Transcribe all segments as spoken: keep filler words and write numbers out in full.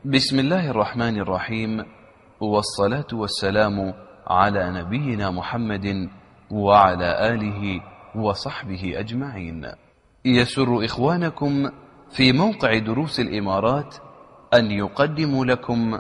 بسم الله الرحمن الرحيم، والصلاة والسلام على نبينا محمد وعلى آله وصحبه أجمعين. يسر إخوانكم في موقع دروس الإمارات أن يقدموا لكم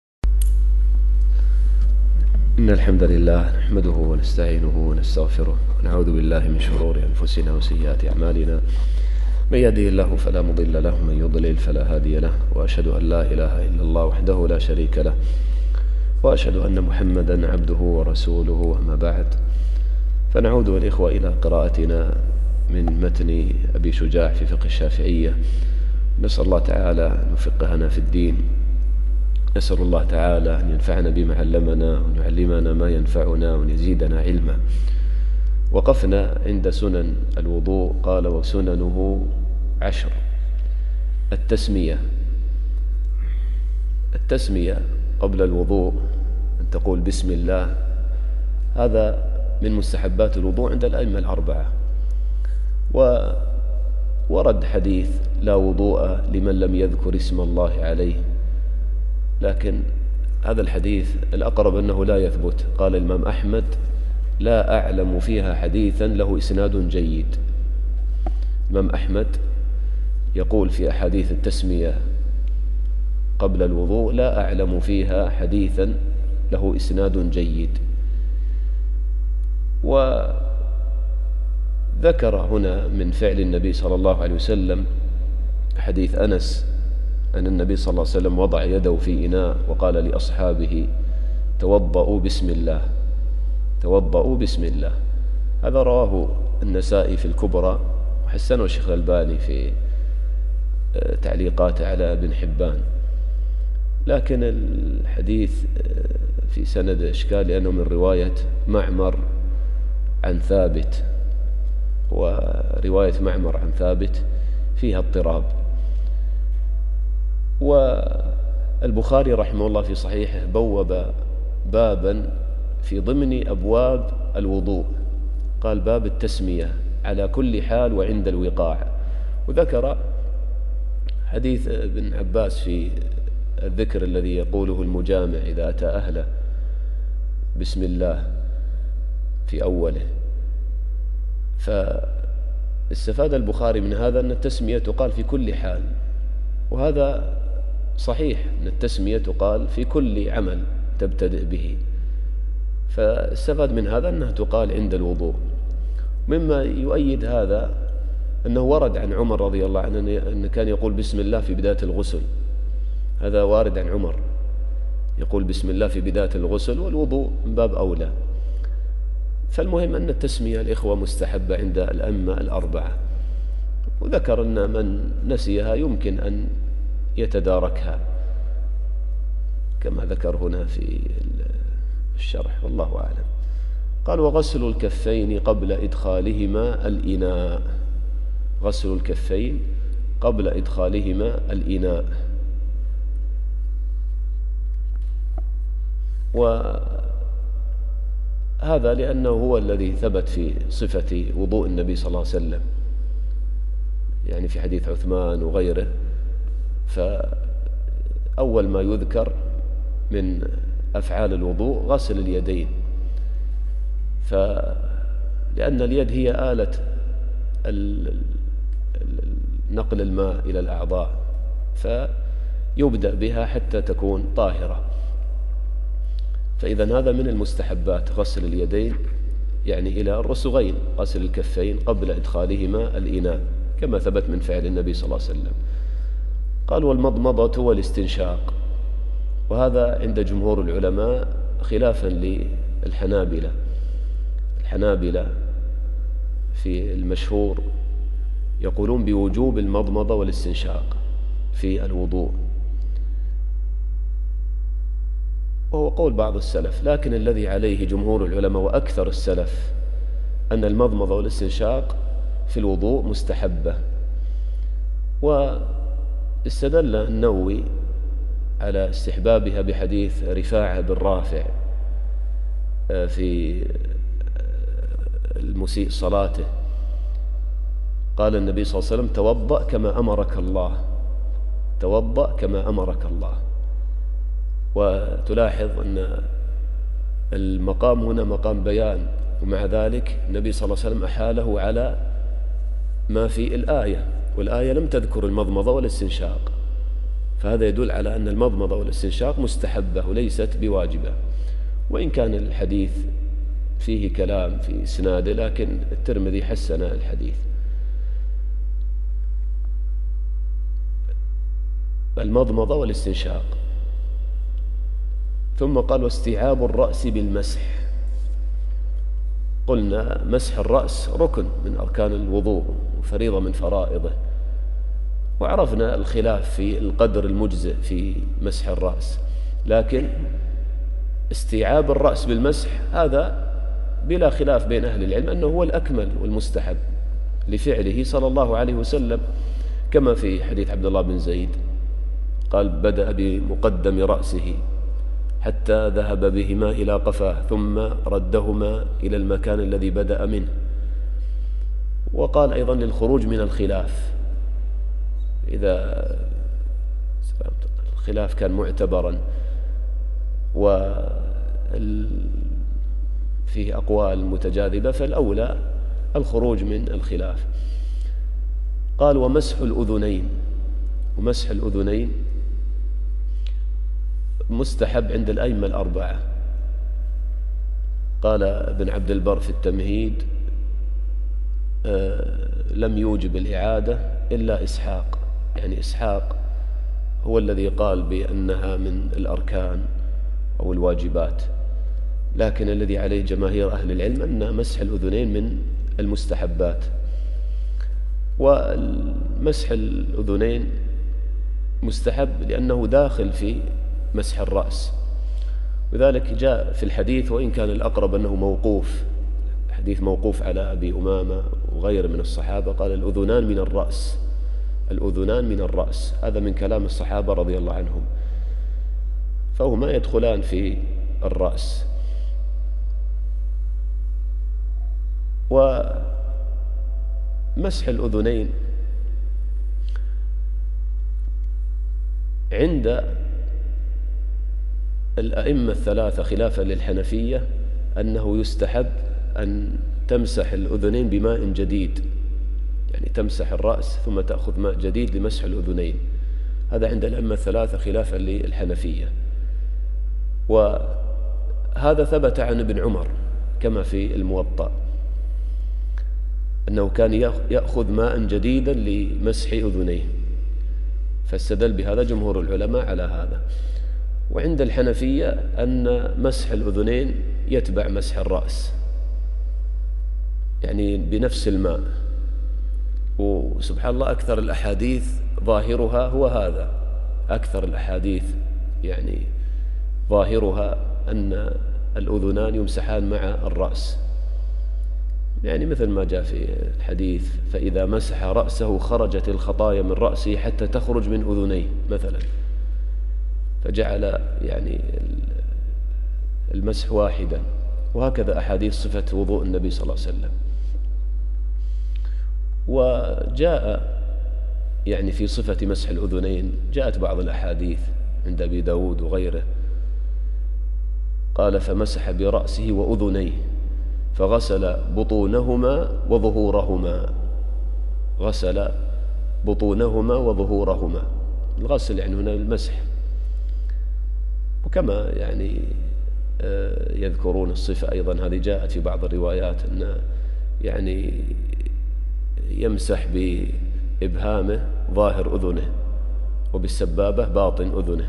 إن الحمد لله نحمده ونستعينه ونستغفره ونعوذ بالله من شرور أنفسنا وسيئات أعمالنا. من يهده الله فلا مضل له ومن يضلل فلا هادي له، وأشهد أن لا إله إلا الله وحده لا شريك له، وأشهد أن محمدا عبده ورسوله. أما بعد، فنعود الإخوة إلى قراءتنا من متن أبي شجاع في فقه الشافعية. نسأل الله تعالى أن يفقهنا في الدين، نسأل الله تعالى أن ينفعنا بما علمنا وأن يعلمنا ما ينفعنا وأن يزيدنا علما. وقفنا عند سنن الوضوء، قال وسننه عشر. التسمية التسمية قبل الوضوء أن تقول بسم الله، هذا من مستحبات الوضوء عند الأئمة الأربعة. وورد حديث لا وضوء لمن لم يذكر اسم الله عليه، لكن هذا الحديث الأقرب أنه لا يثبت. قال الإمام أحمد لا أعلم فيها حديثا له إسناد جيد. الإمام أحمد يقول في أحاديث التسمية قبل الوضوء لا أعلم فيها حديثا له إسناد جيد. وذكر هنا من فعل النبي صلى الله عليه وسلم حديث أنس أن النبي صلى الله عليه وسلم وضع يده في إناء وقال لأصحابه توضؤوا بسم الله، توضؤوا بسم الله. هذا رواه النسائي في الكبرى، وحسنه الشيخ الألباني في تعليقاته على ابن حبان. لكن الحديث في سند إشكال لأنه من رواية معمر عن ثابت، ورواية معمر عن ثابت فيها اضطراب. والبخاري رحمه الله في صحيحه بوب بابا في ضمن أبواب الوضوء، قال باب التسمية على كل حال وعند الوقاع. وذكر حديث ابن عباس في الذكر الذي يقوله المجامع إذا أتى أهله بسم الله في أوله. فاستفاد البخاري من هذا أن التسمية تقال في كل حال، وهذا صحيح أن التسمية تقال في كل عمل تبتدئ به. فاستفاد من هذا أنها تقال عند الوضوء. مما يؤيد هذا أنه ورد عن عمر رضي الله عنه أنه كان يقول بسم الله في بداية الغسل. هذا وارد عن عمر، يقول بسم الله في بداية الغسل، والوضوء من باب أولى. فالمهم أن التسمية الإخوة مستحبة عند الأئمة الأربعة. وذكر أن من نسيها يمكن أن يتداركها كما ذكر هنا في الشرح، والله أعلم. قال وغسل الكفين قبل إدخالهما الإناء. غسل الكفين قبل إدخالهما الإناء. وهذا لأنه هو الذي ثبت في صفة وضوء النبي صلى الله عليه وسلم، يعني في حديث عثمان وغيره. فأول ما يذكر من أفعال الوضوء غسل اليدين، فلأن اليد هي آلة نقل الماء إلى الأعضاء، فيبدأ بها حتى تكون طاهرة. فإذا هذا من المستحبات غسل اليدين، يعني إلى الرسغين، غسل الكفين قبل إدخالهما الإناء كما ثبت من فعل النبي صلى الله عليه وسلم. قال والمضمضة والاستنشاق، وهذا عند جمهور العلماء خلافا للحنابلة. الحنابلة في المشهور يقولون بوجوب المضمضة والاستنشاق في الوضوء، وهو قول بعض السلف. لكن الذي عليه جمهور العلماء وأكثر السلف أن المضمضة والاستنشاق في الوضوء مستحبة. واستدل النووي على استحبابها بحديث رفاعة بن رافع في المسيء صلاته، قال النبي صلى الله عليه وسلم توضأ كما أمرك الله، توضأ كما أمرك الله. وتلاحظ أن المقام هنا مقام بيان، ومع ذلك النبي صلى الله عليه وسلم أحاله على ما في الآية، والآية لم تذكر المضمضة والاستنشاق، فهذا يدل على أن المضمضة والاستنشاق مستحبة وليست بواجبة. وإن كان الحديث فيه كلام في إسناده، لكن الترمذي حسن الحديث. المضمضة والاستنشاق. ثم قال واستيعاب الرأس بالمسح. قلنا مسح الرأس ركن من أركان الوضوء وفريضة من فرائضه، وعرفنا الخلاف في القدر المجزئ في مسح الرأس، لكن استيعاب الرأس بالمسح هذا بلا خلاف بين أهل العلم أنه هو الأكمل والمستحب لفعله صلى الله عليه وسلم، كما في حديث عبد الله بن زيد قال بدأ بمقدم رأسه حتى ذهب بهما إلى قفاه ثم ردهما إلى المكان الذي بدأ منه. وقال أيضا للخروج من الخلاف، إذا الخلاف كان معتبرا وفيه أقوال متجاذبة فالأولى الخروج من الخلاف. قال ومسح الأذنين. ومسح الأذنين مستحب عند الأئمة الأربعة. قال ابن عبد البر في التمهيد آه لم يوجب الإعادة إلا إسحاق، يعني إسحاق هو الذي قال بأنها من الأركان أو الواجبات، لكن الذي عليه جماهير أهل العلم أن مسح الأذنين من المستحبات. ومسح الأذنين مستحب لأنه داخل في مسح الرأس، وذلك جاء في الحديث، وإن كان الأقرب أنه موقوف، حديث موقوف على أبي أمامة وغيره من الصحابة، قال الأذنان من الرأس، الأذنان من الرأس، هذا من كلام الصحابة رضي الله عنهم، فهما يدخلان في الرأس. ومسح الأذنين عند الأئمة الثلاثة خلافا للحنفية أنه يستحب أن تمسح الأذنين بماء جديد، يعني تمسح الرأس ثم تأخذ ماء جديد لمسح الأذنين، هذا عند الأئمة الثلاثة خلافا للحنفية. وهذا ثبت عن ابن عمر كما في الموطأ أنه كان يأخذ ماء جديدا لمسح أذنيه، فاستدل بهذا جمهور العلماء على هذا. وعند الحنفية أن مسح الأذنين يتبع مسح الرأس، يعني بنفس الماء. وسبحان الله أكثر الأحاديث ظاهرها هو هذا، أكثر الأحاديث يعني ظاهرها أن الأذنان يمسحان مع الرأس، يعني مثل ما جاء في الحديث فإذا مسح رأسه خرجت الخطايا من رأسه حتى تخرج من أذنيه مثلا، فجعل يعني المسح واحدا. وهكذا أحاديث صفة وضوء النبي صلى الله عليه وسلم. وجاء يعني في صفة مسح الأذنين جاءت بعض الأحاديث عند أبي داود وغيره، قال فمسح برأسه وأذنيه فغسل بطونهما وظهورهما، غسل بطونهما وظهورهما، الغسل يعني هنا المسح. وكما يعني يذكرون الصفة أيضا هذه جاءت في بعض الروايات أن يعني يمسح بإبهامه ظاهر أذنه وبالسبابة باطن أذنه.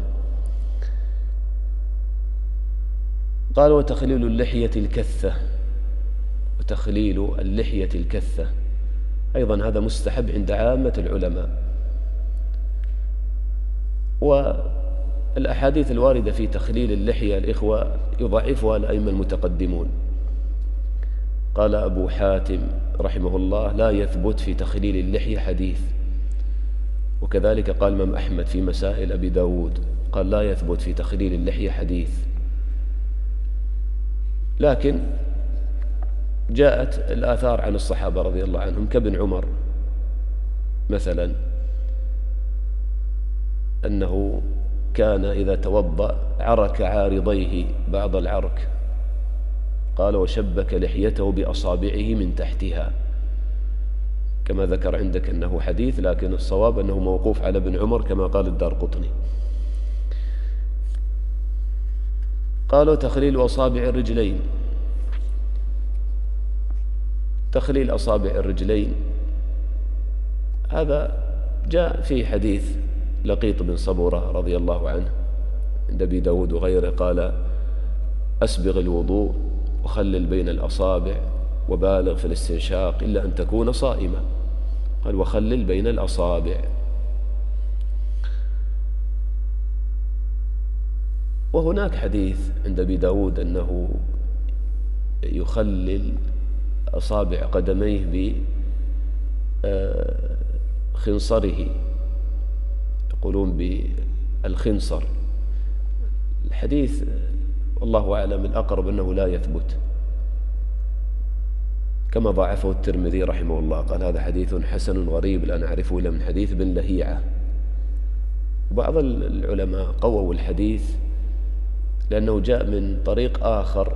قال وتخليل اللحية الكثة. وتخليل اللحية الكثة أيضا هذا مستحب عند عامة العلماء. والأحاديث الواردة في تخليل اللحية الإخوة يضعفها الأئمة المتقدمون. قال أبو حاتم رحمه الله لا يثبت في تخليل اللحية حديث، وكذلك قال الإمام أحمد في مسائل أبي داود قال لا يثبت في تخليل اللحية حديث. لكن جاءت الآثار عن الصحابة رضي الله عنهم كابن عمر مثلا أنه كان إذا توضأ عرك عارضيه بعض العرك، قال وشبك لحيته بأصابعه من تحتها، كما ذكر عندك أنه حديث، لكن الصواب أنه موقوف على ابن عمر كما قال الدارقطني. قالوا تخليل أصابع الرجلين. تخليل أصابع الرجلين هذا جاء في حديث لقيط بن صبورة رضي الله عنه عند أبي داود وغيره، قال أسبغ الوضوء وخلل بين الأصابع وبالغ في الاستنشاق إلا أن تكون صائما. قال وخلل بين الأصابع. وهناك حديث عند أبي داود أنه يخلل أصابع قدميه بخنصره، يقولون بالخنصر. الحديث والله أعلم الأقرب أنه لا يثبت، كما ضعفه الترمذي رحمه الله، قال هذا حديث حسن غريب لا نعرفه إلا من حديث بن لهيعة. وبعض العلماء قووا الحديث لأنه جاء من طريق آخر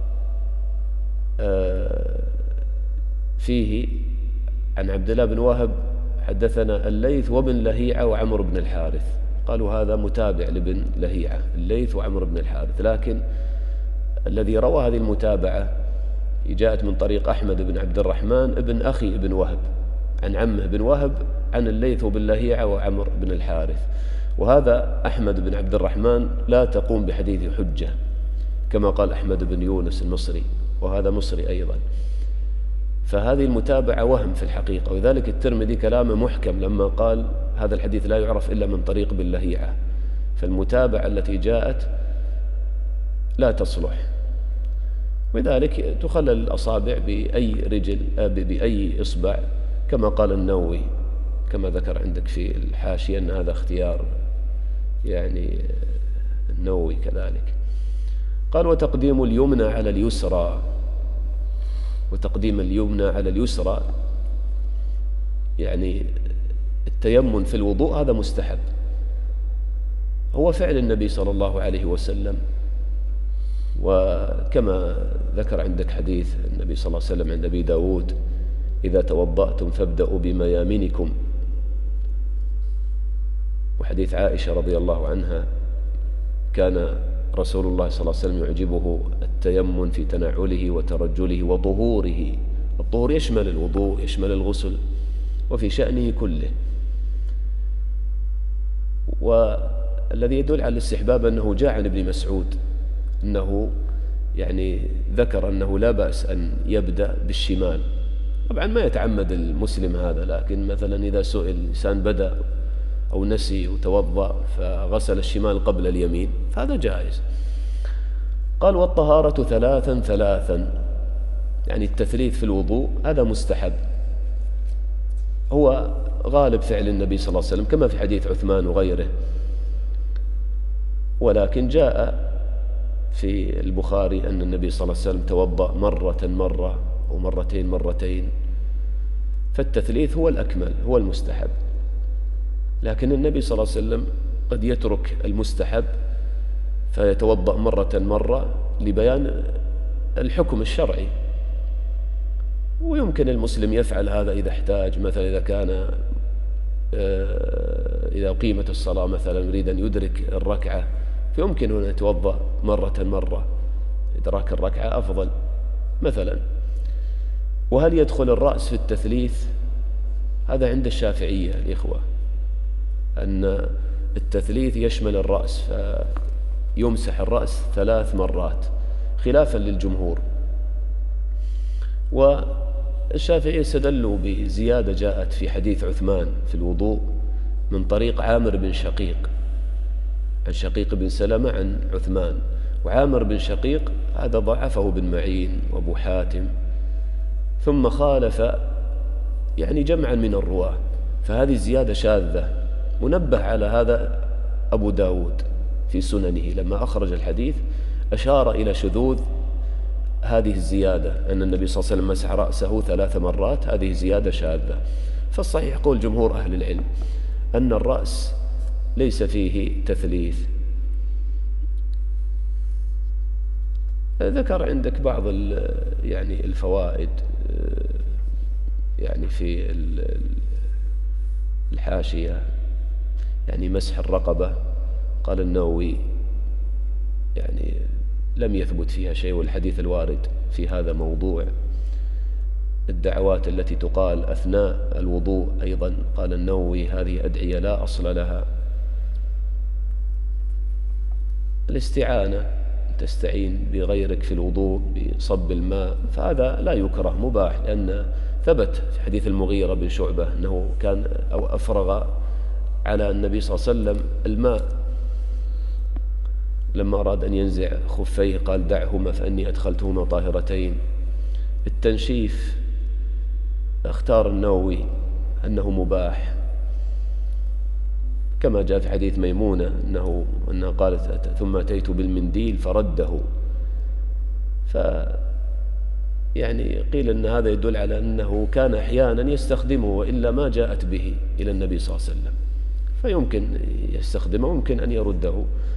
فيه عن عبد الله بن وهب حدثنا الليث وابن لهيعة وعمر بن الحارث، قالوا هذا متابع لابن لهيعة، الليث وعمر بن الحارث. لكن الذي روى هذه المتابعة جاءت من طريق أحمد بن عبد الرحمن ابن أخي ابن وهب عن عمه بن وهب عن الليث وابن لهيعة وعمر بن الحارث. وهذا أحمد بن عبد الرحمن لا تقوم بحديث حجة كما قال أحمد بن يونس المصري، وهذا مصري أيضا. فهذه المتابعة وهم في الحقيقة، وذلك الترمذي كلامه محكم لما قال هذا الحديث لا يعرف إلا من طريق بن لهيعة، فالمتابعة التي جاءت لا تصلح. ولذلك تخلل الأصابع بأي رجل بأي إصبع كما قال النووي، كما ذكر عندك في الحاشية أن هذا اختيار يعني النووي كذلك. قال وتقديم اليمنى على اليسرى. وتقديم اليمنى على اليسرى يعني التيمن في الوضوء هذا مستحب، هو فعل النبي صلى الله عليه وسلم. وكما ذكر عندك حديث النبي صلى الله عليه وسلم عند أبي داود إذا توضأتم فابدأوا بميامنكم، وحديث عائشة رضي الله عنها كان رسول الله صلى الله عليه وسلم يعجبه التيمن في تنعله وترجله وطهوره. الطهور يشمل الوضوء يشمل الغسل وفي شأنه كله. والذي يدل على الاستحباب أنه جاء عن ابن مسعود أنه يعني ذكر أنه لا بأس أن يبدأ بالشمال. طبعا ما يتعمد المسلم هذا، لكن مثلا إذا سئل إنسان بدأ أو نسي وتوضأ فغسل الشمال قبل اليمين فهذا جائز. قال والطهارة ثلاثا ثلاثا، يعني التثليث في الوضوء هذا مستحب، هو غالب فعل النبي صلى الله عليه وسلم كما في حديث عثمان وغيره. ولكن جاء في البخاري أن النبي صلى الله عليه وسلم توضأ مرة مرة ومرتين مرتين، فالتثليث هو الأكمل هو المستحب. لكن النبي صلى الله عليه وسلم قد يترك المستحب فيتوضأ مرة مرة لبيان الحكم الشرعي، ويمكن المسلم يفعل هذا إذا احتاج، مثلا إذا كان إذا قيمت الصلاة مثلا يريد أن يدرك الركعة فيمكن أن يتوضأ مرة مرة، إدراك الركعة أفضل مثلا. وهل يدخل الرأس في التثليث؟ هذا عند الشافعية الإخوة، أن التثليث يشمل الرأس فيمسح الرأس ثلاث مرات خلافا للجمهور. والشافعية استدلوا بزيادة جاءت في حديث عثمان في الوضوء من طريق عامر بن شقيق عن شقيق بن سلمة عن عثمان، وعامر بن شقيق هذا ضعفه بن معين وابو حاتم، ثم خالف يعني جمعا من الرواة، فهذه الزيادة شاذة. منبه على هذا أبو داود في سننه لما أخرج الحديث أشار إلى شذوذ هذه الزيادة، أن النبي صلى الله عليه وسلم مسح رأسه ثلاث مرات، هذه زيادة شاذة. فالصحيح قول جمهور أهل العلم أن الرأس ليس فيه تثليث، ذكر عندك بعض يعني الفوائد يعني في الحاشية، يعني مسح الرقبة. قال النووي يعني لم يثبت فيها شيء، والحديث الوارد في هذا موضوع. الدعوات التي تقال أثناء الوضوء أيضا قال النووي هذه أدعية لا أصل لها. الاستعانة، تستعين بغيرك في الوضوء بصب الماء، فهذا لا يكره، مباح، لأن ثبت في حديث المغيرة بن شعبة أنه كان أو أفرغ على النبي صلى الله عليه وسلم الماء لما أراد أن ينزع خفيه، قال دعهما فإني أدخلتهما طاهرتين. التنشيف اختار النووي أنه مباح، كما جاء في حديث ميمونة أنه أنها قالت ثم أتيت بالمنديل فرده. ف يعني قيل أن هذا يدل على أنه كان أحيانا يستخدمه، وإلا ما جاءت به إلى النبي صلى الله عليه وسلم، فيمكن يستخدمه ويمكن أن يرده.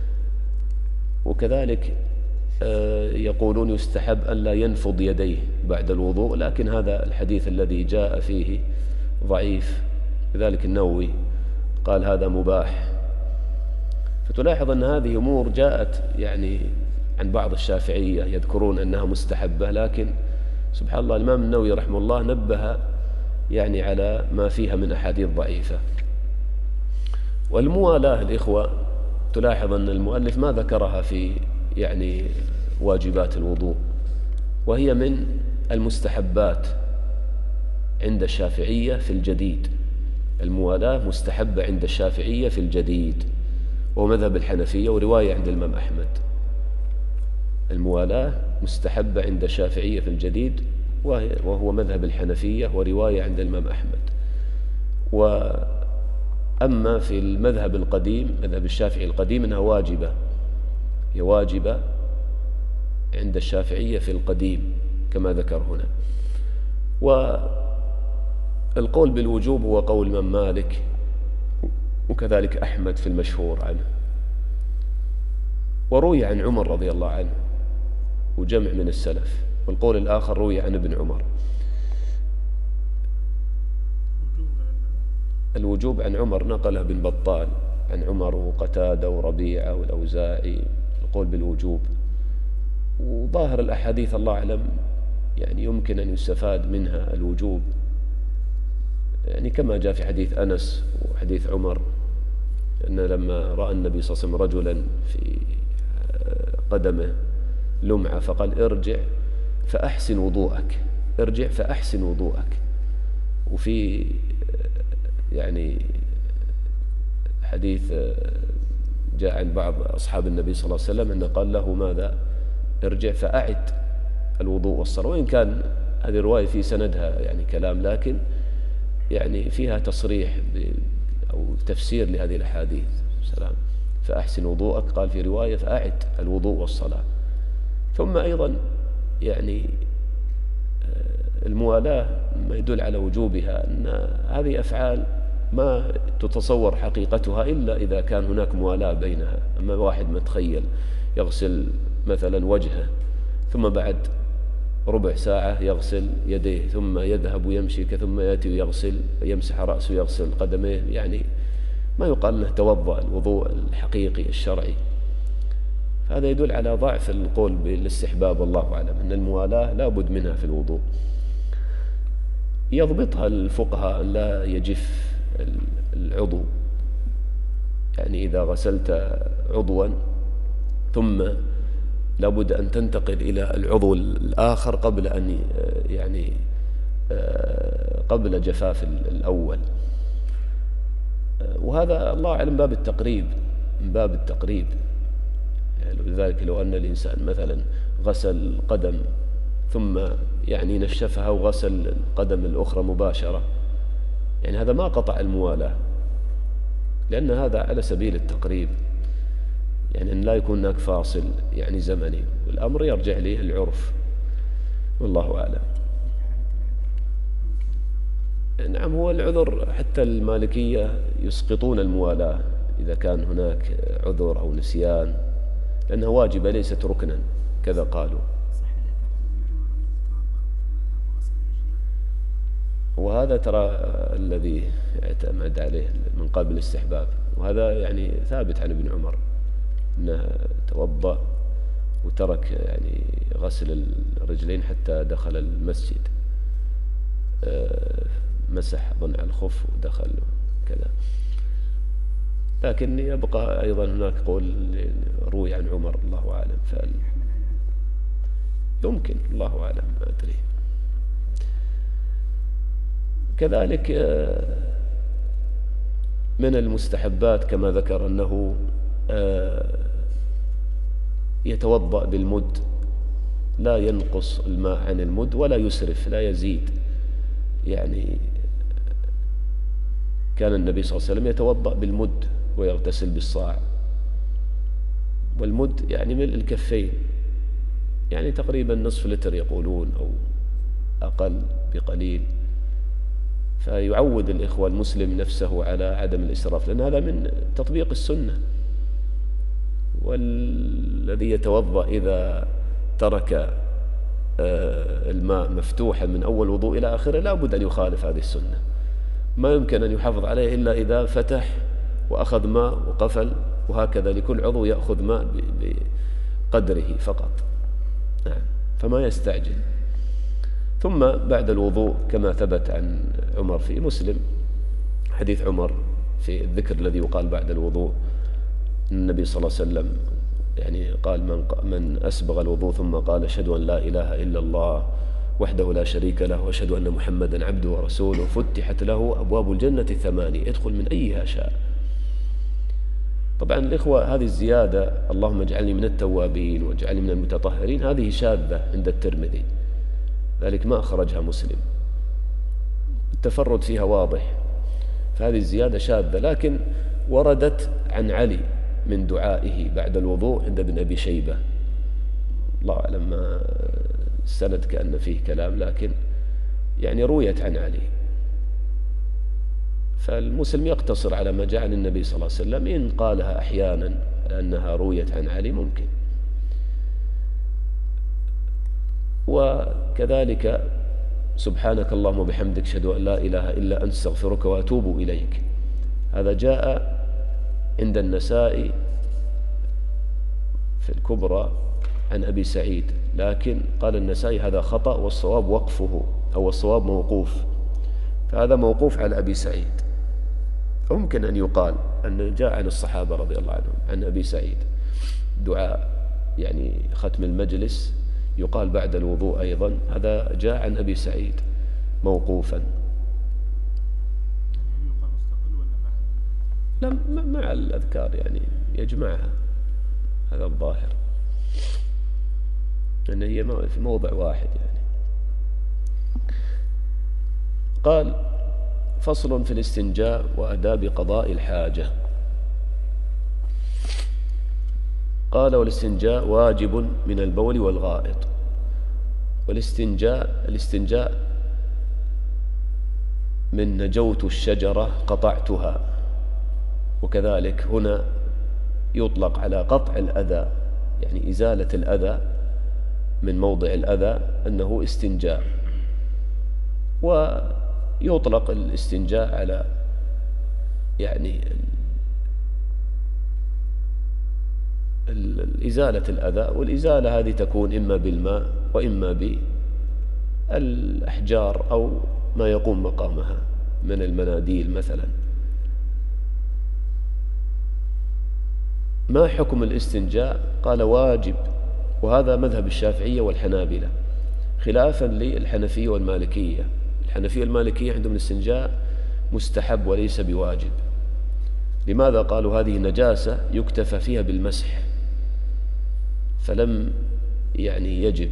وكذلك يقولون يستحب أن لا ينفض يديه بعد الوضوء، لكن هذا الحديث الذي جاء فيه ضعيف. لذلك النووي قال هذا مباح. فتلاحظ أن هذه أمور جاءت يعني عن بعض الشافعية يذكرون أنها مستحبة، لكن سبحان الله الإمام النووي رحمه الله نبه يعني على ما فيها من أحاديث ضعيفة. والموالاة الإخوة تلاحظ أن المؤلف ما ذكرها في يعني واجبات الوضوء، وهي من المستحبات عند الشافعية في الجديد. الموالاة مستحبة عند الشافعية في الجديد، وهو مذهب الحنفية ورواية عند الإمام أحمد. الموالاة مستحبة عند الشافعية في الجديد، وهو مذهب الحنفية ورواية عند الإمام أحمد. وأما في المذهب القديم، مذهب الشافعي القديم، أنها واجبة، هي واجبة عند الشافعية في القديم كما ذكر هنا. والقول بالوجوب هو قول الإمام مالك وكذلك أحمد في المشهور عنه، وروي عن عمر رضي الله عنه وجمع من السلف، والقول الآخر روي عن ابن عمر. الوجوب عن عمر نقله بن بطال عن عمر وقتادة وربيعة والأوزاعي القول بالوجوب. وظاهر الأحاديث الله أعلم يعني يمكن أن يستفاد منها الوجوب، يعني كما جاء في حديث أنس وحديث عمر أن لما رأى النبي صلى الله عليه وسلم رجلا في قدمه لمعة فقال ارجع فأحسن وضوءك، ارجع فأحسن وضوءك. وفي يعني حديث جاء عن بعض أصحاب النبي صلى الله عليه وسلم أنه قال له ماذا؟ ارجع فأعد الوضوء والصلاة. وإن كان هذه الرواية في سندها يعني كلام، لكن يعني فيها تصريح أو تفسير لهذه الأحاديث. سلام فأحسن وضوءك، قال في رواية فأعد الوضوء والصلاة. ثم أيضا يعني الموالاة ما يدل على وجوبها أن هذه أفعال ما تتصور حقيقتها إلا إذا كان هناك موالاة بينها. أما واحد ما تخيل يغسل مثلا وجهه ثم بعد ربع ساعة يغسل يديه ثم يذهب ويمشي ثم يأتي ويغسل يمسح رأسه ويغسل قدميه، يعني ما يقال له توضأ الوضوء الحقيقي الشرعي. هذا يدل على ضعف القول بالاستحباب، والله أعلم أن الموالاة لا بد منها في الوضوء. يضبطها الفقهاء لا يجف العضو، يعني إذا غسلت عضوا ثم لابد أن تنتقل إلى العضو الآخر قبل أن يعني قبل جفاف الأول، وهذا الله أعلم باب التقريب، من باب التقريب. لذلك لو أن الإنسان مثلا غسل قدم ثم يعني نشفها وغسل القدم الأخرى مباشرة، يعني هذا ما قطع الموالاة، لأن هذا على سبيل التقريب، يعني أن لا يكون هناك فاصل يعني زمني، والأمر يرجع له العرف، والله أعلم. نعم، هو العذر حتى المالكية يسقطون الموالاة إذا كان هناك عذر أو نسيان، لأنها واجبة ليست ركنا كذا قالوا. وهذا ترى الذي اعتمد عليه من قبل الاستحباب، وهذا يعني ثابت عن ابن عمر أنه توضأ وترك يعني غسل الرجلين حتى دخل المسجد، مسح ظن على الخف ودخل كذا. لكن يبقى أيضا هناك قول روي عن عمر، الله أعلم، فعل يمكن، الله أعلم، ما أدري. كذلك من المستحبات كما ذكر أنه يتوضأ بالمد، لا ينقص الماء عن المد ولا يسرف، لا يزيد. يعني كان النبي صلى الله عليه وسلم يتوضأ بالمد ويغتسل بالصاع، والمد يعني ملء الكفين، يعني تقريبا نصف لتر يقولون أو أقل بقليل. فيعود الإخوة المسلم نفسه على عدم الإسراف، لأن هذا من تطبيق السنة. والذي يتوضأ إذا ترك الماء مفتوحا من أول وضوء إلى آخره لا بد أن يخالف هذه السنة، ما يمكن أن يحافظ عليه إلا إذا فتح وأخذ ماء وقفل، وهكذا لكل عضو يأخذ ماء بقدره فقط. نعم، فما يستعجل. ثم بعد الوضوء كما ثبت عن عمر في مسلم، حديث عمر في الذكر الذي يقال بعد الوضوء، النبي صلى الله عليه وسلم يعني قال: من, من أسبغ الوضوء ثم قال: أشهد أن لا إله إلا الله وحده لا شريك له وأشهد أن محمدا عبده ورسوله، فتحت له أبواب الجنة الثمانية، يدخل من أيها شاء. طبعا الإخوة هذه الزيادة اللهم اجعلني من التوابين واجعلني من المتطهرين هذه شاذة عند الترمذي، ذلك ما أخرجها مسلم، التفرد فيها واضح، فهذه الزيادة شاذة. لكن وردت عن علي من دعائه بعد الوضوء عند ابن أبي شيبة، الله أعلم، ما السند كأن فيه كلام، لكن يعني رويت عن علي. فالمسلم يقتصر على ما جاء عن النبي صلى الله عليه وسلم، إن قالها أحيانا لأنها رويت عن علي ممكن. وكذلك سبحانك اللهم وبحمدك أشهد أن لا إله إلا أنت أستغفرك وأتوب إليك، هذا جاء عند النسائي في الكبرى عن أبي سعيد، لكن قال النسائي هذا خطأ والصواب وقفه، أو الصواب موقوف، فهذا موقوف على أبي سعيد. ممكن أن يقال أن جاء عن الصحابة رضي الله عنهم عن أبي سعيد دعاء يعني ختم المجلس يقال بعد الوضوء أيضا، هذا جاء عن أبي سعيد موقوفا. لا، مع الأذكار يعني يجمعها، هذا الظاهر أن هي في موضع واحد يعني. قال: فصل في الاستنجاء وآداب قضاء الحاجة. قال: والاستنجاء واجب من البول والغائط. والاستنجاء الاستنجاء من نجوت الشجرة قطعتها، وكذلك هنا يطلق على قطع الأذى، يعني إزالة الأذى من موضع الأذى أنه استنجاء. ويطلق الاستنجاء على يعني إزالة الأذى، والإزالة هذه تكون إما بالماء وإما بالأحجار أو ما يقوم مقامها من المناديل مثلا. ما حكم الاستنجاء؟ قال: واجب، وهذا مذهب الشافعية والحنابلة خلافا للحنفية والمالكية. الحنفية والمالكية عندهم الاستنجاء مستحب وليس بواجب. لماذا؟ قالوا هذه نجاسة يكتفى فيها بالمسح، فلم يعني يجب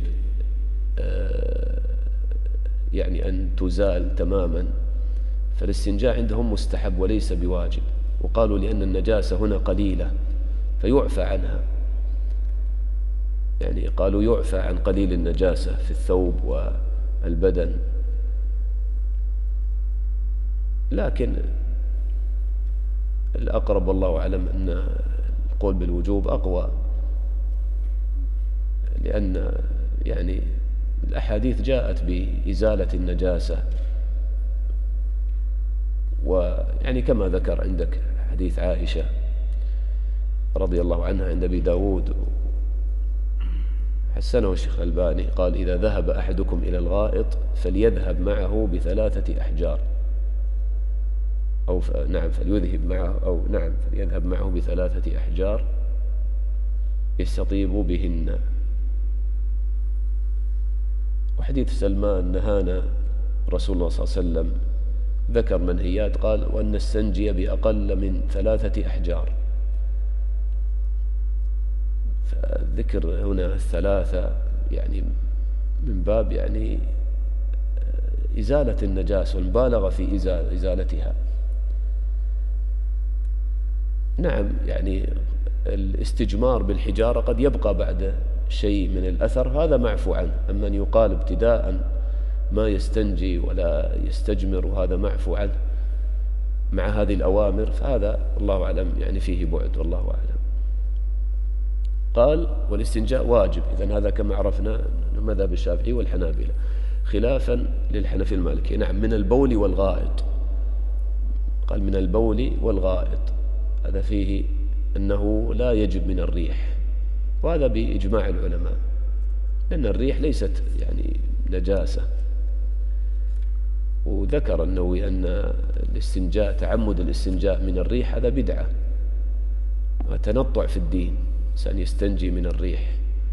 يعني أن تزال تماما، فالاستنجاء عندهم مستحب وليس بواجب. وقالوا لأن النجاسة هنا قليلة فيعفى عنها، يعني قالوا يعفى عن قليل النجاسة في الثوب والبدن. لكن الأقرب والله أعلم أن القول بالوجوب أقوى، لأن يعني الأحاديث جاءت بإزالة النجاسة ويعني كما ذكر عندك حديث عائشة رضي الله عنها عند أبي داود حسنه الشيخ الألباني، قال: إذا ذهب أحدكم إلى الغائط فليذهب معه بثلاثة أحجار، أو ف... نعم فليذهب معه أو نعم فليذهب معه بثلاثة أحجار يستطيب بهن. وحديث سلمان نهانا رسول الله صلى الله عليه وسلم، ذكر منهيات، قال: وأن نستنجي بأقل من ثلاثة أحجار. فالذكر هنا الثلاثة يعني من باب يعني إزالة النجاسة والمبالغة في إزالتها. نعم يعني الاستجمار بالحجارة قد يبقى بعد شيء من الأثر، هذا معفو عنه. أما أن يقال ابتداء ما يستنجي ولا يستجمر وهذا معفو عنه مع هذه الأوامر، فهذا الله أعلم يعني فيه بعد، والله أعلم. قال: والاستنجاء واجب. إذن هذا كما عرفنا مذهب الشافعي والحنابلة، خلافا للحنفي المالكي. نعم من البول والغائط، قال من البول والغائط، هذا فيه أنه لا يجب من الريح، وهذا بإجماع العلماء، لأن الريح ليست يعني نجاسة. وذكر النووي أن الاستنجاء، تعمد الاستنجاء من الريح، هذا بدعة وتنطع في الدين، سأن يستنجي من الريح.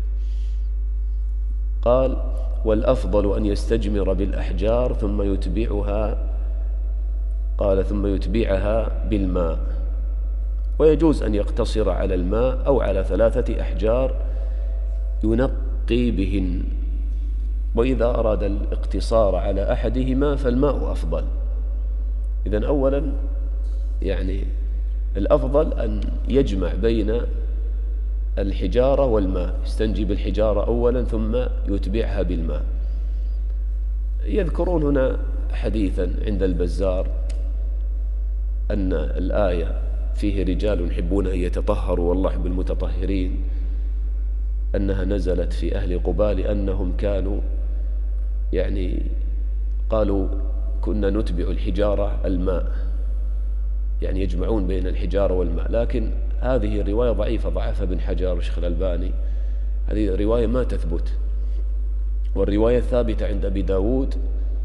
قال: والأفضل أن يستجمر بالأحجار ثم يتبعها، قال ثم يتبعها بالماء، ويجوز أن يقتصر على الماء أو على ثلاثة أحجار ينقي بهن. وإذا أراد الاقتصار على أحدهما فالماء أفضل. إذن أولا يعني الأفضل أن يجمع بين الحجارة والماء، يستنجي بالحجارة أولا ثم يتبعها بالماء. يذكرون هنا حديثا عند البزار أن الآية فيه رجال يحبون أن يتطهروا والله يحب المتطهرين، أنها نزلت في أهل قباء لأنهم كانوا يعني قالوا كنا نتبع الحجارة الماء، يعني يجمعون بين الحجارة والماء. لكن هذه الرواية ضعيفة، ضعفها ابن حجر والشيخ الألباني، هذه الرواية ما تثبت. والرواية الثابتة عند أبي داود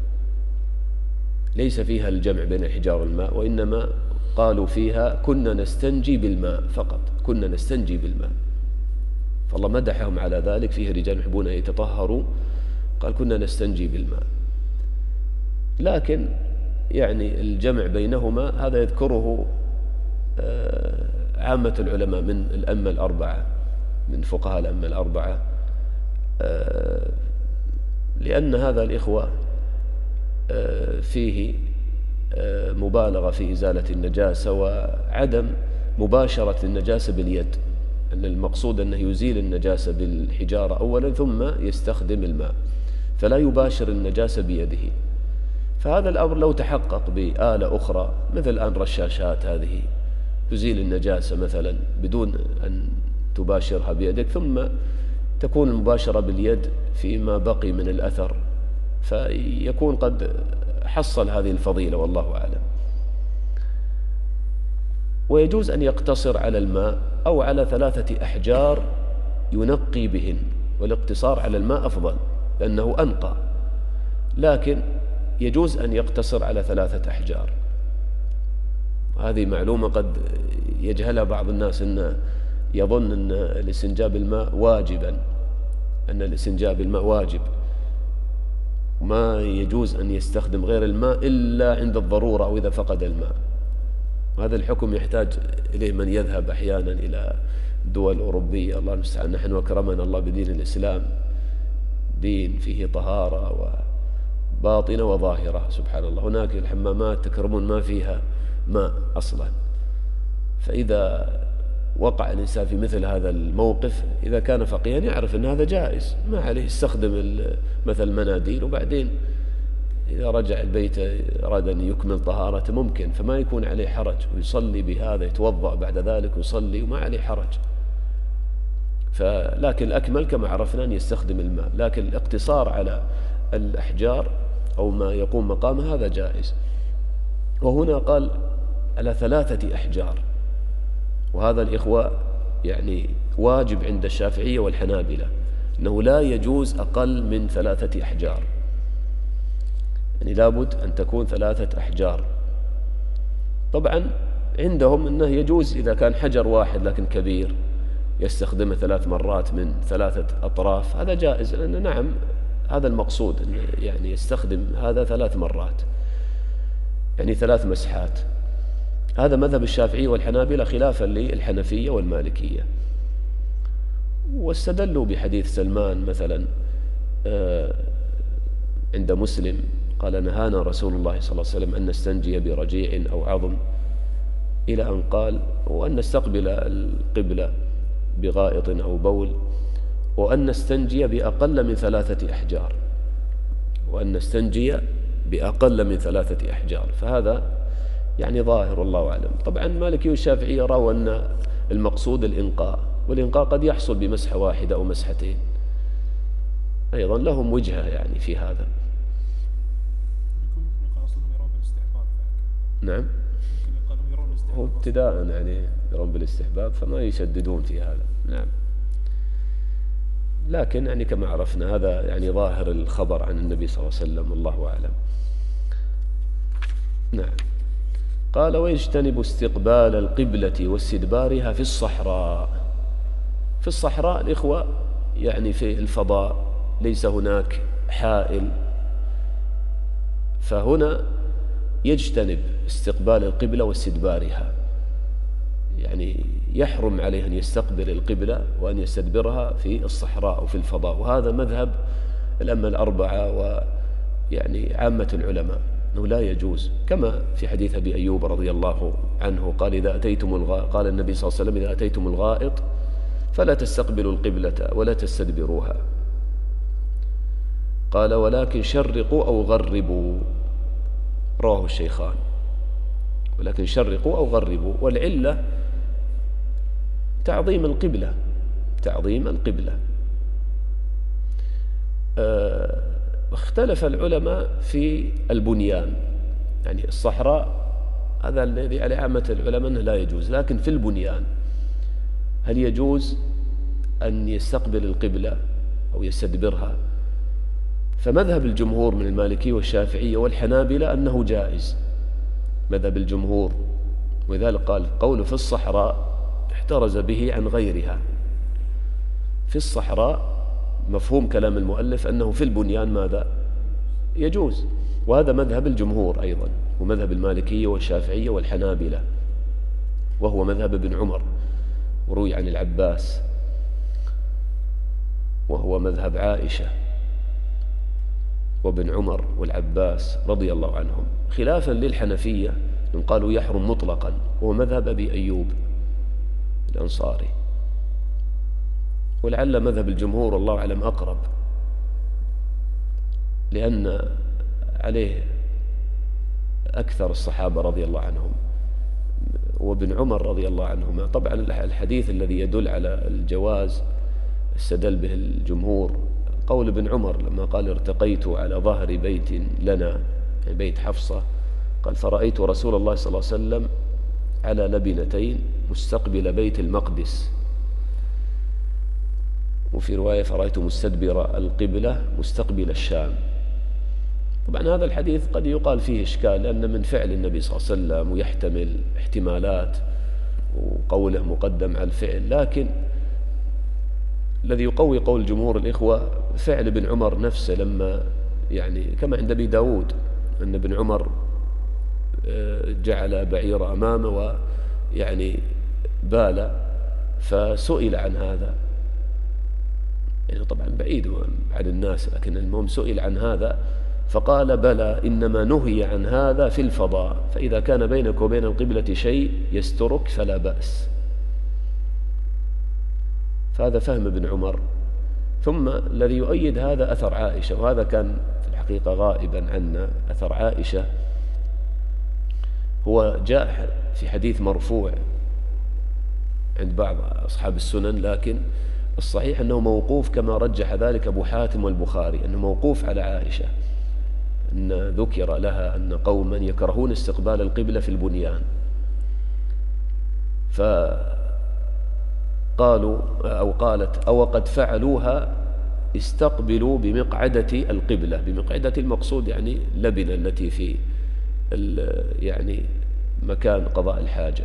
ليس فيها الجمع بين الحجارة والماء، وإنما قالوا فيها كنا نستنجي بالماء فقط، كنا نستنجي بالماء. فالله مدحهم على ذلك، فيه رجال يحبون أن يتطهروا، قال كنا نستنجي بالماء. لكن يعني الجمع بينهما هذا يذكره عامة العلماء من الأئمة الأربعة، من فقهاء الأئمة الأربعة، لأن هذا الإخوة فيه مبالغة في إزالة النجاسة وعدم مباشرة النجاسة باليد، أن المقصود أنه يزيل النجاسة بالحجارة أولا ثم يستخدم الماء، فلا يباشر النجاسة بيده. فهذا الأمر لو تحقق بآلة أخرى مثل الآن رشاشات هذه تزيل النجاسة مثلا بدون أن تباشرها بيدك، ثم تكون المباشرة باليد فيما بقي من الأثر، فيكون قد حصل هذه الفضيلة والله أعلم. ويجوز أن يقتصر على الماء أو على ثلاثة أحجار ينقي بهن، والاقتصار على الماء أفضل لأنه أنقى، لكن يجوز أن يقتصر على ثلاثة أحجار. هذه معلومة قد يجهلها بعض الناس، أن يظن أن الاستنجاء بالماء واجبا، أن الاستنجاء بالماء واجب وما يجوز أن يستخدم غير الماء إلا عند الضرورة أو إذا فقد الماء. وهذا الحكم يحتاج إليه من يذهب أحيانا إلى دول أوروبية، الله المستعان. نحن وكرمنا الله بدين الإسلام، دين فيه طهارة وباطنة وظاهرة سبحان الله. هناك الحمامات تكرمون ما فيها ماء أصلا، فإذا وقع الإنسان في مثل هذا الموقف إذا كان فقيها يعرف أن هذا جائز، ما عليه يستخدم مثل المناديل، وبعدين إذا رجع البيت أراد أن يكمل طهارته ممكن، فما يكون عليه حرج، ويصلي بهذا، يتوضأ بعد ذلك ويصلي وما عليه حرج. فلكن الأكمل كما عرفنا أن يستخدم الماء، لكن الاقتصار على الأحجار أو ما يقوم مقامه هذا جائز. وهنا قال على ثلاثة أحجار، وهذا الإخوة يعني واجب عند الشافعية والحنابلة، أنه لا يجوز أقل من ثلاثة أحجار، يعني لابد أن تكون ثلاثة أحجار. طبعا عندهم أنه يجوز إذا كان حجر واحد لكن كبير يستخدمه ثلاث مرات من ثلاثة أطراف، هذا جائز، لأن نعم هذا المقصود، أنه يعني يستخدم هذا ثلاث مرات، يعني ثلاث مسحات. هذا مذهب الشافعي والحنابلة خلافا للحنفية والمالكية. واستدلوا بحديث سلمان مثلا عند مسلم قال نهانا رسول الله صلى الله عليه وسلم أن نستنجي برجيع أو عظم، إلى أن قال وأن نستقبل القبلة بغائط أو بول، وأن نستنجي بأقل من ثلاثة أحجار، وأن نستنجي بأقل من ثلاثة أحجار. فهذا يعني ظاهر والله أعلم. طبعا مالكي والشافعية رأوا أن المقصود الإنقاء، والإنقاء قد يحصل بمسحة واحدة أو مسحتين، أيضا لهم وجهة يعني في هذا. نعم، هو ابتداء يعني يرون بالاستحباب فما يشددون في هذا. نعم، لكن يعني كما عرفنا هذا يعني ظاهر الخبر عن النبي صلى الله عليه وسلم، والله أعلم. نعم. قال ويجتنب استقبال القبلة واستدبارها في الصحراء. في الصحراء الإخوة يعني في الفضاء ليس هناك حائل، فهنا يجتنب استقبال القبلة واستدبارها، يعني يحرم عليه أن يستقبل القبلة وأن يستدبرها في الصحراء وفي الفضاء. وهذا مذهب الأئمة الأربعة ويعني عامة العلماء أنه لا يجوز، كما في حديث أبي أيوب رضي الله عنه قال إذا أتيتم الغائط، قال النبي صلى الله عليه وسلم إذا أتيتم الغائط فلا تستقبلوا القبلة ولا تستدبروها، قال ولكن شرقوا أو غربوا، رواه الشيخان، ولكن شرقوا أو غربوا. والعلة تعظيم القبلة، تعظيم القبلة. آه اختلف العلماء في البنيان، يعني الصحراء هذا الذي على عامة العلماء أنه لا يجوز، لكن في البنيان هل يجوز أن يستقبل القبلة أو يستدبرها؟ فمذهب الجمهور من المالكي والشافعية والحنابلة أنه جائز، مذهب الجمهور، ولذلك قال قوله في الصحراء احترز به عن غيرها. في الصحراء مفهوم كلام المؤلف أنه في البنيان ماذا يجوز، وهذا مذهب الجمهور أيضا، ومذهب المالكية والشافعية والحنابلة، وهو مذهب ابن عمر، وروي عن العباس، وهو مذهب عائشة وابن عمر والعباس رضي الله عنهم، خلافا للحنفية من قالوا يحرم مطلقا، وهو مذهب أبي أيوب الأنصاري. ولعل مذهب الجمهور الله أعلم أقرب، لأن عليه أكثر الصحابة رضي الله عنهم وابن عمر رضي الله عنهما. طبعا الحديث الذي يدل على الجواز استدل به الجمهور قول ابن عمر لما قال ارتقيت على ظهر بيت لنا، يعني بيت حفصة، قال فرأيت رسول الله صلى الله عليه وسلم على لبنتين مستقبل بيت المقدس، وفي رواية فرأيت مستدبر القبلة مستقبل الشام. طبعا هذا الحديث قد يقال فيه إشكال، لأن من فعل النبي صلى الله عليه وسلم ويحتمل احتمالات، وقوله مقدم على الفعل، لكن الذي يقوي قول جمهور الإخوة فعل ابن عمر نفسه، لما يعني كما عند أبي داود أن ابن عمر جعل بعير أمامه ويعني بال، فسئل عن هذا، يعني طبعا بعيد عن الناس، لكن المهم سئل عن هذا فقال بلى إنما نهي عن هذا في الفضاء، فإذا كان بينك وبين القبلة شيء يسترك فلا بأس. فهذا فهم ابن عمر. ثم الذي يؤيد هذا أثر عائشة، وهذا كان في الحقيقة غائبا عنا. أثر عائشة هو جاء في حديث مرفوع عند بعض أصحاب السنن، لكن الصحيح أنه موقوف كما رجح ذلك أبو حاتم والبخاري، أنه موقوف على عائشة أن ذكر لها أن قوما يكرهون استقبال القبلة في البنيان، فقالوا أو قالت أو قد فعلوها استقبلوا بمقعدة القبلة. بمقعدة المقصود يعني لبنة التي في يعني مكان قضاء الحاجة،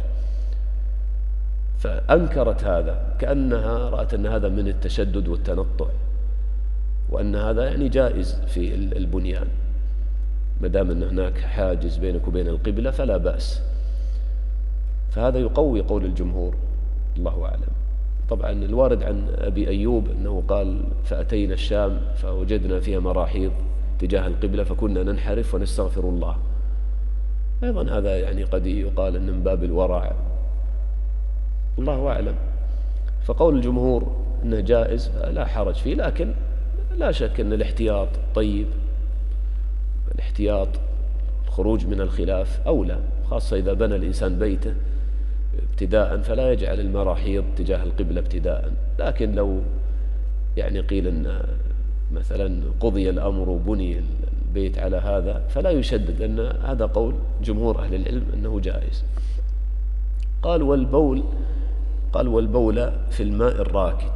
فأنكرت هذا كأنها رأت أن هذا من التشدد والتنطع، وأن هذا يعني جائز في البنيان، ما دام أن هناك حاجز بينك وبين القبلة فلا بأس. فهذا يقوي قول الجمهور، الله أعلم. طبعا الوارد عن أبي أيوب أنه قال فأتينا الشام فوجدنا فيها مراحيض تجاه القبلة فكنا ننحرف ونستغفر الله، أيضا هذا يعني قد يقال أن من باب الورع، الله أعلم. فقول الجمهور أنه جائز لا حرج فيه، لكن لا شك أن الاحتياط طيب، الاحتياط الخروج من الخلاف أولى، خاصة إذا بنى الإنسان بيته ابتداء فلا يجعل المراحيض تجاه القبلة ابتداء. لكن لو يعني قيل أن مثلا قضي الأمر وبني البيت على هذا فلا يشدد، لأن هذا قول جمهور أهل العلم أنه جائز. قال والبول قال والبول في الماء الراكد،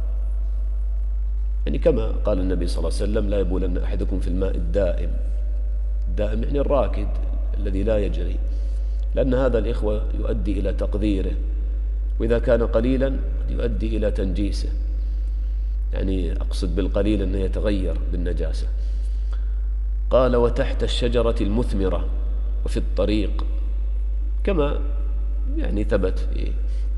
يعني كما قال النبي صلى الله عليه وسلم لا يبولن أحدكم في الماء الدائم. الدائم يعني الراكد الذي لا يجري، لأن هذا الإخوة يؤدي إلى تقديره، وإذا كان قليلا يؤدي إلى تنجيسه، يعني أقصد بالقليل أنه يتغير بالنجاسة. قال وتحت الشجرة المثمرة وفي الطريق، كما يعني ثبت في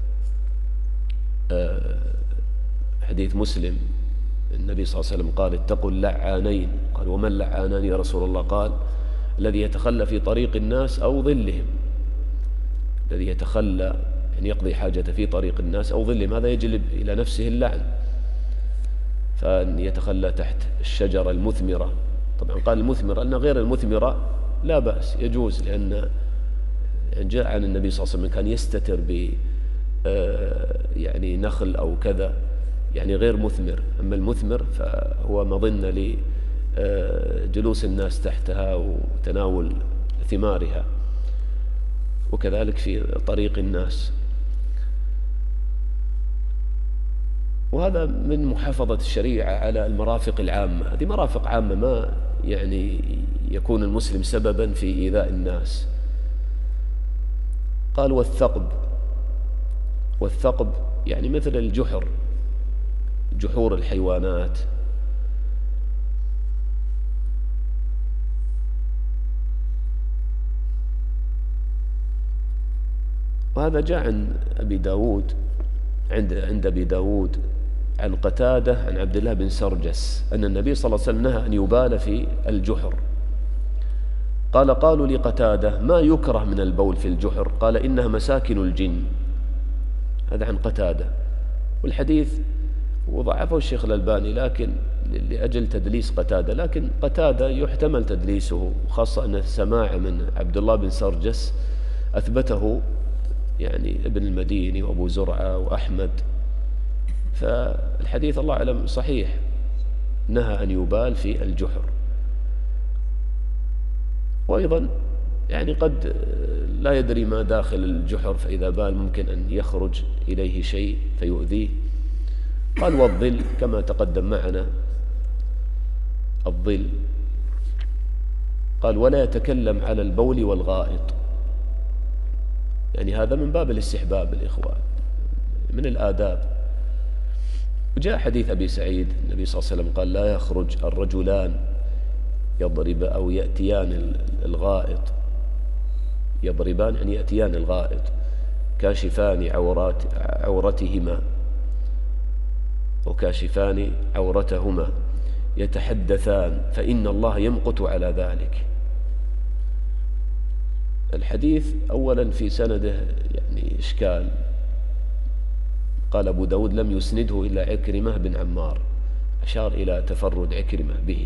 حديث مسلم النبي صلى الله عليه وسلم قال اتقوا اللعانين. قال وما اللعانان يا رسول الله؟ قال الذي يتخلى في طريق الناس أو ظلهم، الذي يتخلى يعني يقضي حاجته في طريق الناس أو ظلهم، هذا يجلب إلى نفسه اللعن. فأن يتخلى تحت الشجرة المثمرة، طبعا قال المثمرة أن غير المثمرة لا بأس يجوز، لأن جاء عن النبي صلى الله عليه وسلم كان يستتر ب يعني نخل أو كذا يعني غير مثمر، أما المثمر فهو مظنة لجلوس الناس تحتها وتناول ثمارها، وكذلك في طريق الناس. وهذا من محافظة الشريعة على المرافق العامة. هذه مرافق عامة ما يعني يكون المسلم سببا في إيذاء الناس. قال والثقب، والثقب يعني مثل الجحر، جحور الحيوانات. وهذا جاء عن أبي داود عند عند أبي داود عن قتادة عن عبد الله بن سرجس أن النبي صلى الله عليه وسلم نهى أن يبال في الجحر. قال قالوا لقتادة ما يكره من البول في الجحر؟ قال إنها مساكن الجن. هذا عن قتادة، والحديث وضعفه الشيخ الألباني لكن لأجل تدليس قتادة، لكن قتادة يحتمل تدليسه، خاصة أن السماع من عبد الله بن سرجس أثبته يعني ابن المديني وأبو زرعة وأحمد، فالحديث الله أعلم صحيح، نهى أن يبال في الجحر. وأيضا يعني قد لا يدري ما داخل الجحر، فإذا بال ممكن أن يخرج إليه شيء فيؤذيه. قال والظل كما تقدم معنا الظل. قال ولا يتكلم على البول والغائط، يعني هذا من باب الاستحباب الإخوان، من الآداب. وجاء حديث أبي سعيد النبي صلى الله عليه وسلم قال لا يخرج الرجلان يضرب أو يأتيان الغائط، يضربان يعني يأتيان الغائط كاشفان عورات عورتهما وكاشفان عورتهما يتحدثان فإن الله يمقت على ذلك. الحديث أولا في سنده يعني إشكال، قال أبو داود لم يسنده إلا عكرمة بن عمار، أشار إلى تفرد عكرمة به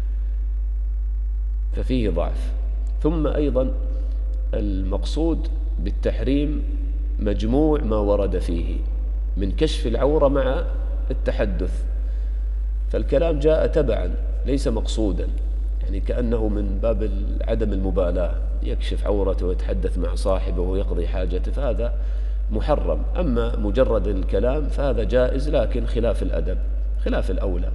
ففيه ضعف. ثم أيضا المقصود بالتحريم مجموع ما ورد فيه من كشف العورة مع التحدث، فالكلام جاء تبعا ليس مقصودا، يعني كأنه من باب عدم المبالاة، يكشف عورته ويتحدث مع صاحبه ويقضي حاجته، فهذا محرم. أما مجرد الكلام فهذا جائز، لكن خلاف الأدب، خلاف الأولى.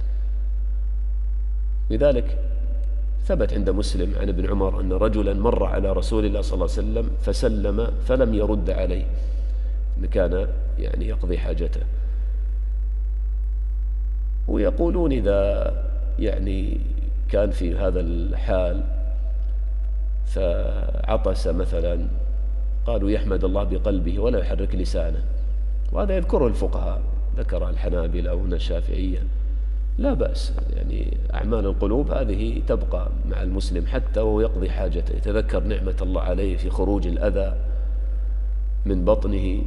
لذلك ثبت عند مسلم عن ابن عمر أن رجلا مر على رسول الله صلى الله عليه وسلم فسلم فلم يرد عليه، إن كان يعني يقضي حاجته. ويقولون إذا يعني كان في هذا الحال فعطس مثلا، قالوا يحمد الله بقلبه ولا يحرك لسانه، وهذا يذكره الفقهاء، ذكر الحنابلة وهنا الشافعية. لا بأس، يعني أعمال القلوب هذه تبقى مع المسلم حتى وهو يقضي حاجته، يتذكر نعمة الله عليه في خروج الأذى من بطنه.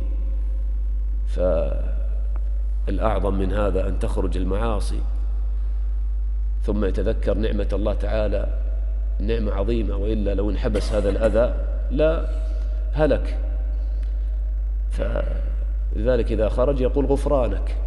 فالأعظم من هذا أن تخرج المعاصي ثم يتذكر نعمة الله تعالى، نعمة عظيمة، وإلا لو انحبس هذا الأذى لا هلك. فلذلك إذا خرج يقول غفرانك.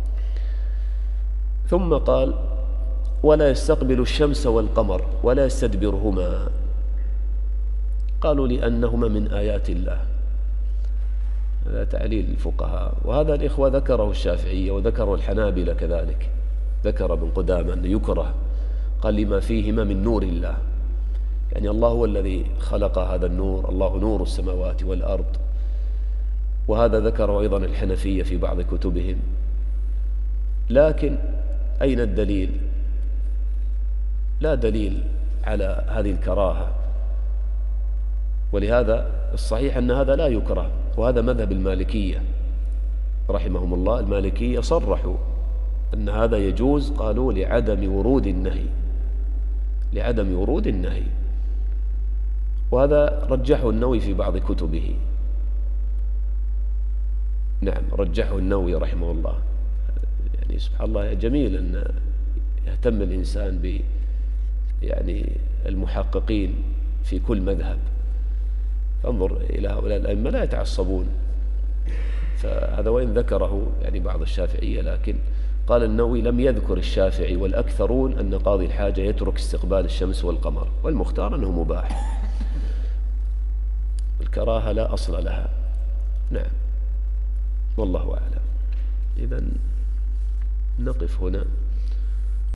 ثم قال ولا يستقبل الشمس والقمر ولا يستدبرهما، قالوا لأنهما من آيات الله. هذا تعليل الفقهاء، وهذا الإخوة ذكره الشافعية وذكره الحنابلة كذلك، ذكر ابن قدامة أن يكره، قال لما فيهما من نور الله، يعني الله هو الذي خلق هذا النور، الله نور السماوات والأرض. وهذا ذكره أيضا الحنفية في بعض كتبهم. لكن أين الدليل؟ لا دليل على هذه الكراهة، ولهذا الصحيح أن هذا لا يكره، وهذا مذهب المالكية رحمهم الله. المالكية صرحوا أن هذا يجوز، قالوا لعدم ورود النهي، لعدم ورود النهي، وهذا رجحه النووي في بعض كتبه. نعم، رجحه النووي رحمه الله. يعني سبحان الله جميل أن يهتم الإنسان ب يعني المحققين في كل مذهب. فانظر إلى هؤلاء الأئمة لا يتعصبون، فهذا وإن ذكره يعني بعض الشافعية، لكن قال النووي لم يذكر الشافعي والأكثرون أن قاضي الحاجة يترك استقبال الشمس والقمر، والمختار أنه مباح، الكراهة لا أصل لها. نعم، والله أعلم. إذن نقف هنا.